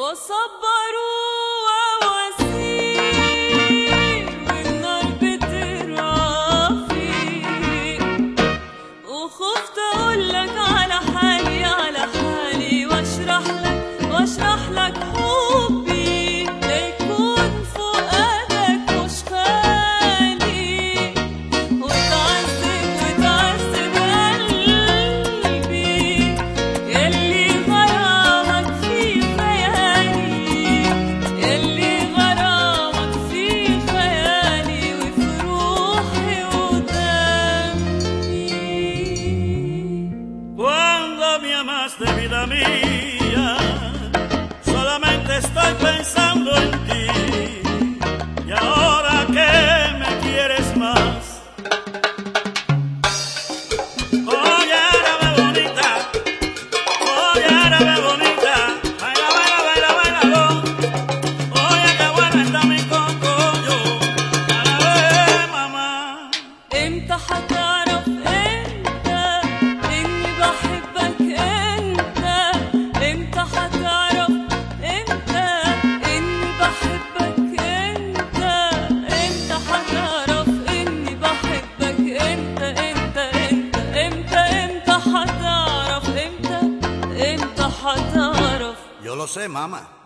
وصبروا وواسير والنار بترافي، وخفت اقولك على حالي على حالي واشرح لك حبي ليكون فؤادك مش خالي، وتعذب قلبي يلي غرامك في خيالي، يلي غرامك في خيالي وفي روحي ودمي. Cuando me amaste, vida mía, solamente estoy pensando en ti. Y ahora que me quieres más, oye, árabe bonita, oye, árabe bonita, baila, baila, baila, bailalo. Oye, qué bueno está mi cogollo, árabe, mamá. امتى هتعرف انت اني بحبك انت؟ امتى هتعرف انت اني بحبك انت؟ امتى هتعرف اني بحبك انت؟ امتى هتعرف؟ امتى هتعرف؟ Yo lo sé, mamá.